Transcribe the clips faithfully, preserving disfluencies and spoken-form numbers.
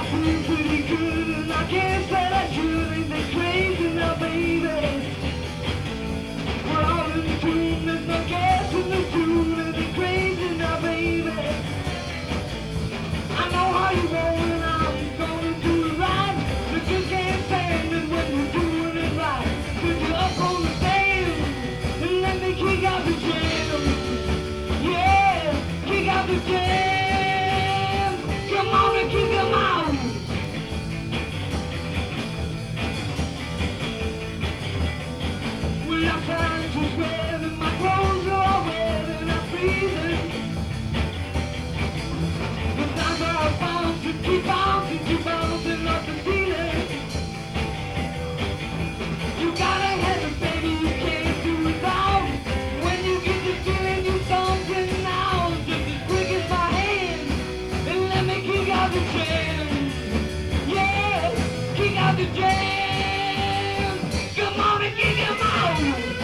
feel pretty good and I can't say that you ain't the crazy now, baby. We're all in tune, there's no gas in the tune, and it's crazy now, baby. I know how you roll and I'm gonna do it right, but you can't stand it when you're doing it right. Put you up on the stand and let me kick out the jam. Yeah, kick out the jam. Come on and kick 'em out. Well, I'm trying to sweat and my clothes are all wet and I'm freezing. The times are bound to keep bouncing, keep bouncing off the ceiling. You gotta have it, baby, you can't do without. When you get the feeling you something now, just as quick as my hand, and let me kick out the jam. Yeah, kick out the jam. Come on and kick 'em out.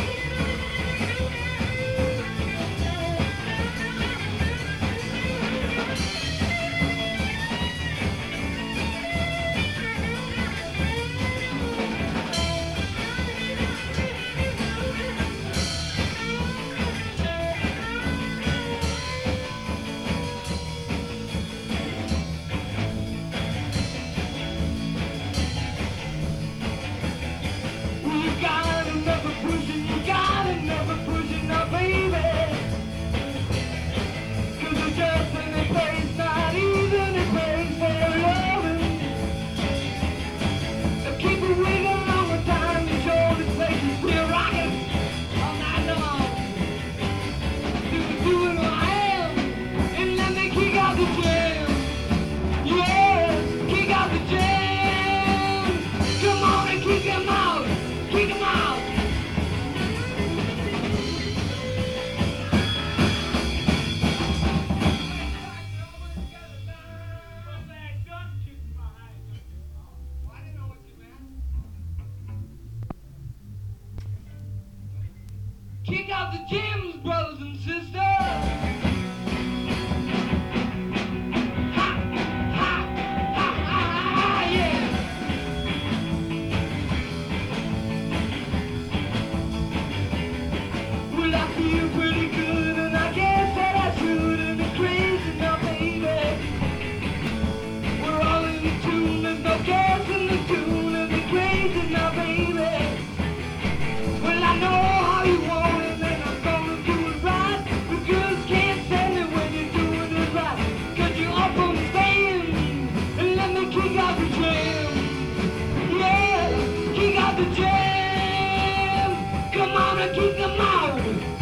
You got another pushing, you got another pushing now, baby. 'Cause it's just in a place, not even a place for loving. So keep it wiggling all the time, you show this place is still rocking all night long. Do the doing what I am, and let me kick out the jam. Yeah, kick out the jam. Come on and kick 'em out. Kick 'em out! Kick out the jams, brothers and sisters! Ha! Ha! Ha! Ha! Ha! Yeah! Well, I feel pretty good and I guess that I should, and it's crazy now, baby. We're all in the tune, there's no gas in the tune, and it's crazy now, baby. Well, I know how you want it and I'm gonna do it right. The girls can't stand it when you're doing it right. 'Cause you're up on the stand and let me kick out the jam. Yeah, kick out the jam. Come on and kick 'em out.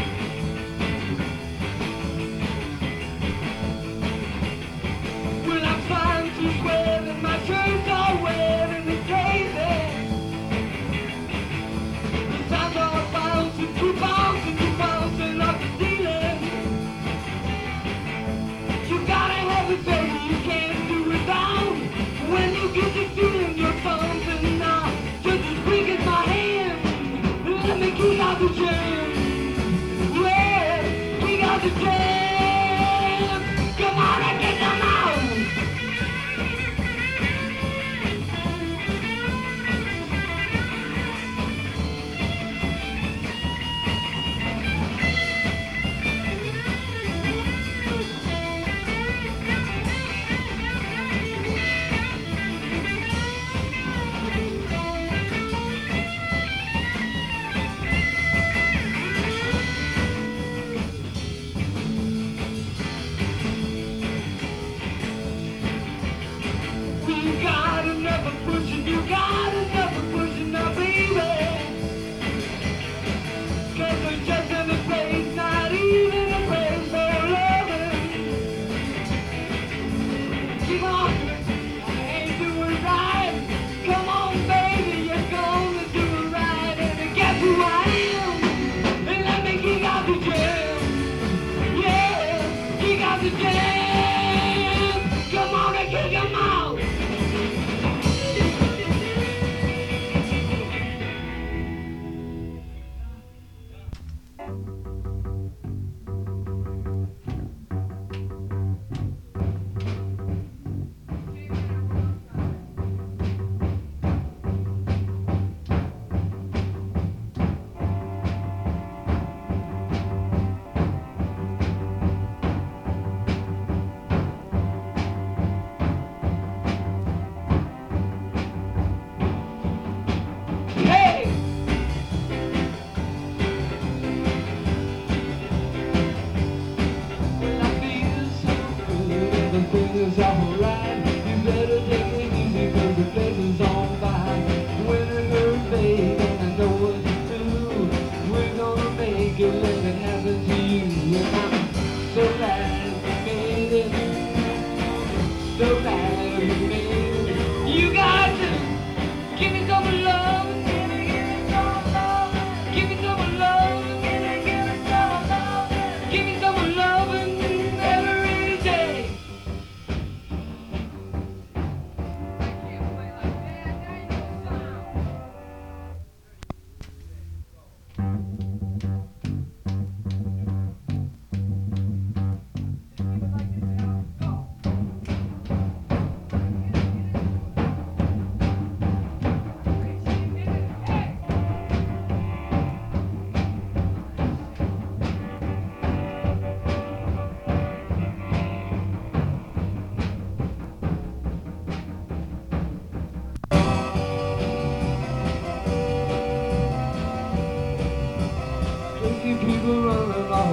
Well, I'm trying to sweat and my shirt's all wet and it's crazy. The sounds are bouncing, keep bouncing, keep bouncing off the ceiling. You gotta have it, baby, you can't do without. When you get the feeling you're something now, just as quick as my hand, let me kick out the jam. Yeah, kick out the jam. Come on and kick 'em out.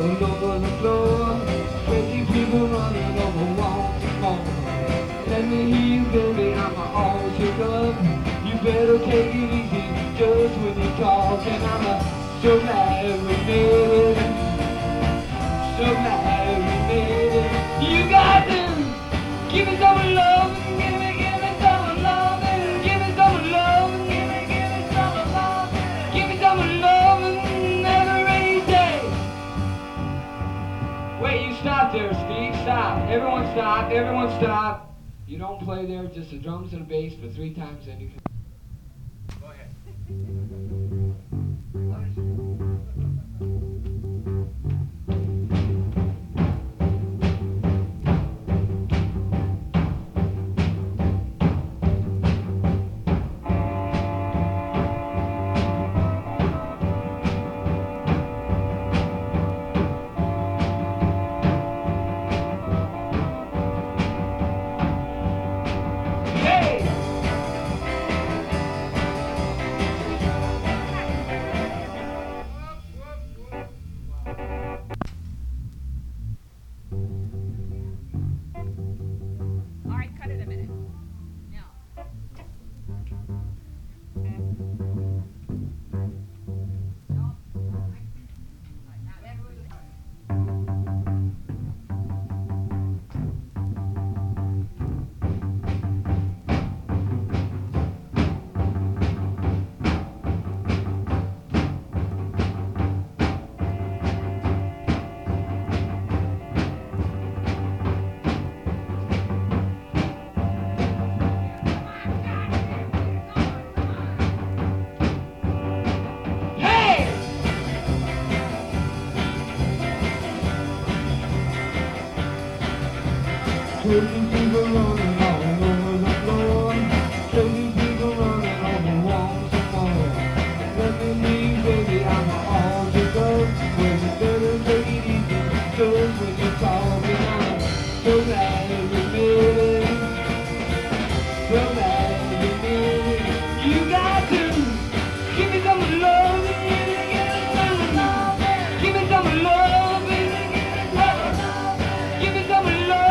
all over the floor. Crazy people running over walls and more. Let me hear you, baby, I'm all shook up. You better take it easy just when you talk. And I'm uh, so glad we made it. So glad we made it. You got to give me some love. Give me, give me some love. Give me some love. Give me, give me some love. Give me some love every day. Wait, you stop there, Steve. Stop. Everyone stop. Everyone stop. You don't play there, just the drums and the bass for three times, then you can... Go ahead. Crazy people running all over the floor. Crazy people running over walls and more. Let me leave, baby, I'm all to go. When you better take it easy, just when you're talking, I'm so glad we made it. So glad we made it. You got to give me some love. Give me some love. Give me some love. Give me some love.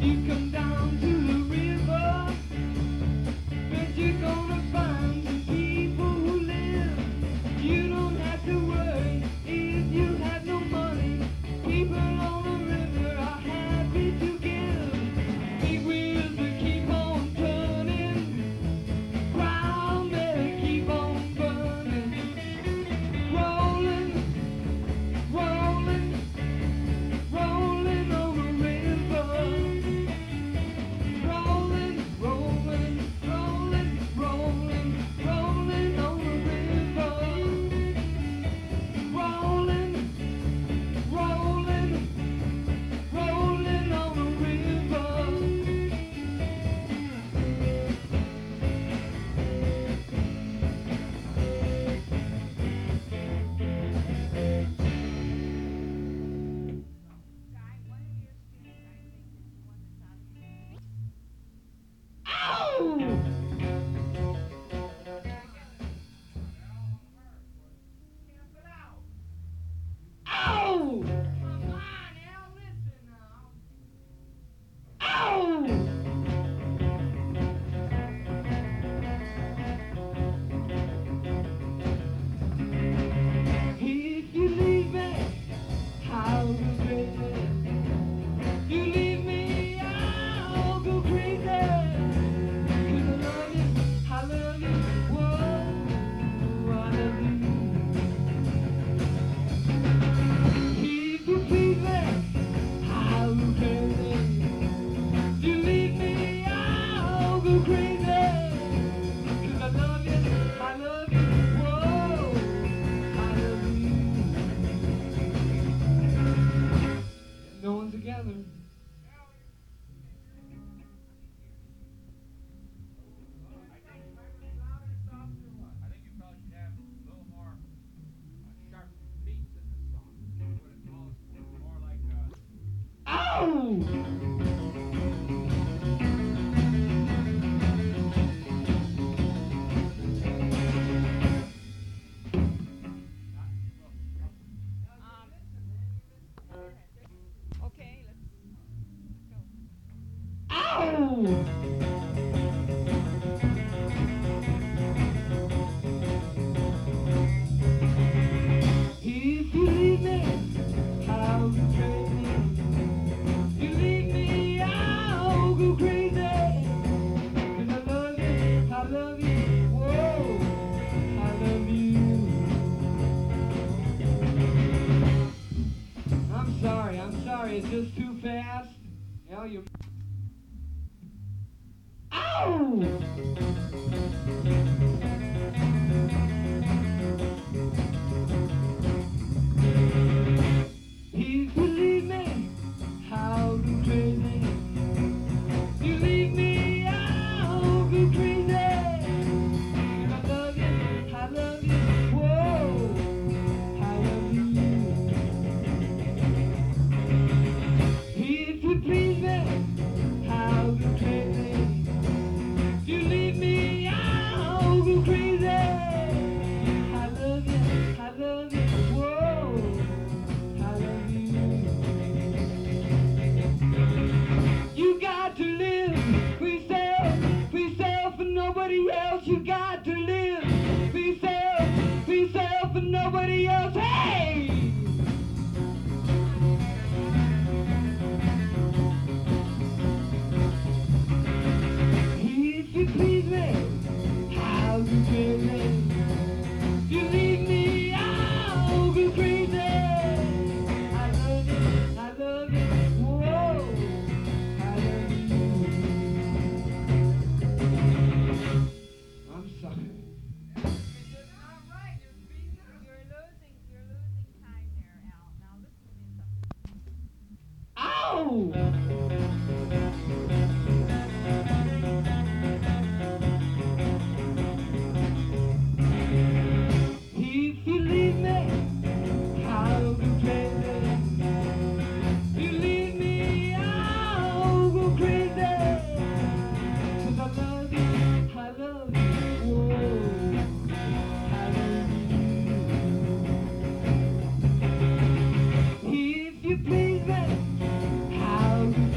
How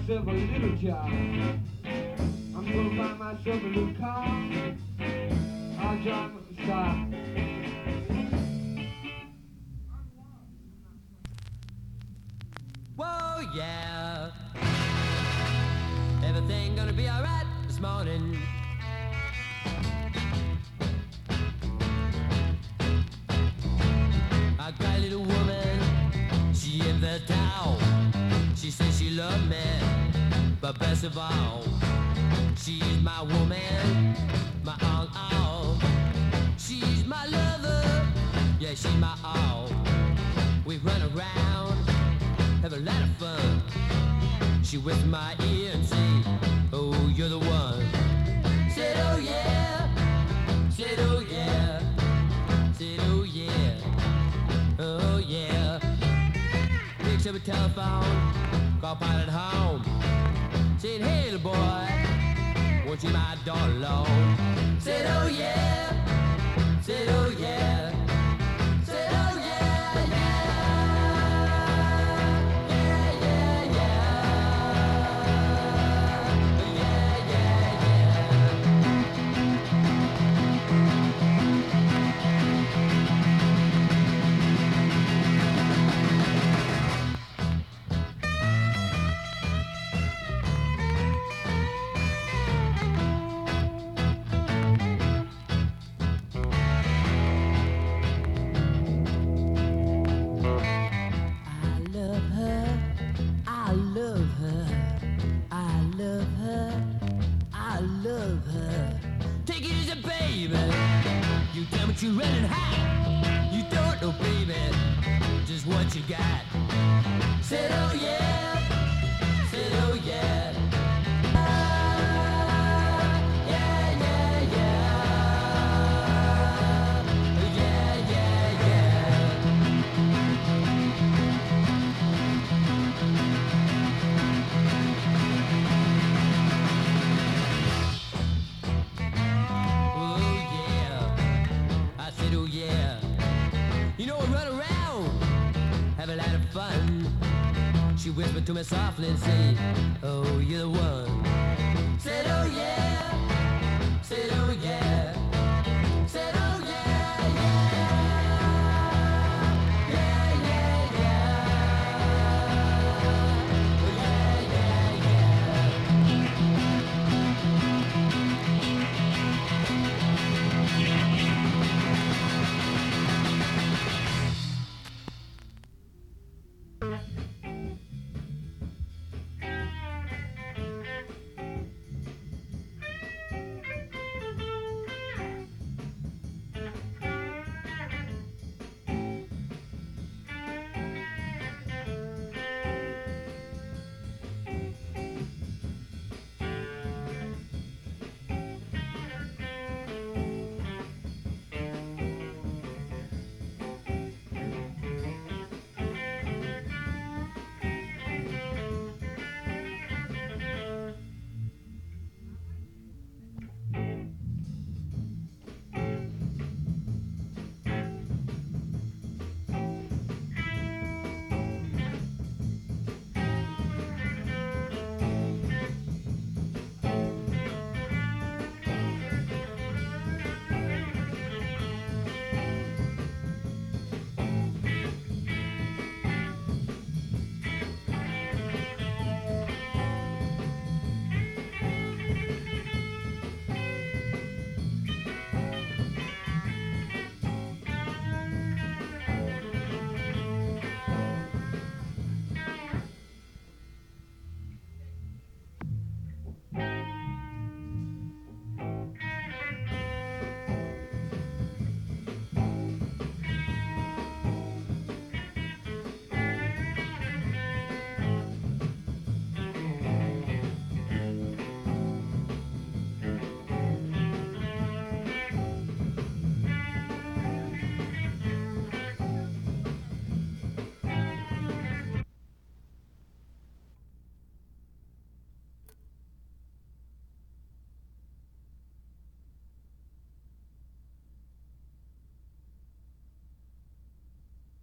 myself a little job. I'm gonna buy myself a little car. I'll drive it to stop. Whoa, yeah. Everything gonna be alright this morning. I got a little woman, she in the town. She says she loved me, but best of all, she's my woman, my all, all. She's my lover, yeah, she's my all. We run around, have a lot of fun. She whispers my ear and say, oh, you're the one. Said, oh yeah, said, oh yeah, said, oh yeah, oh yeah. Picks up a telephone, call pilot home. Said, hey little boy, won't you my daughter alone? Said, oh yeah, said, oh yeah, said, oh yeah, yeah. You running high, you don't know, baby, just what you got. Said, oh yeah, said, oh yeah. Yeah, yeah, yeah. Yeah, yeah, yeah. Oh yeah. I said, oh yeah, you know I run around, have a lot of fun. She whispered to me softly and said, oh, you're the one. Said, oh yeah, said, oh yeah, said, oh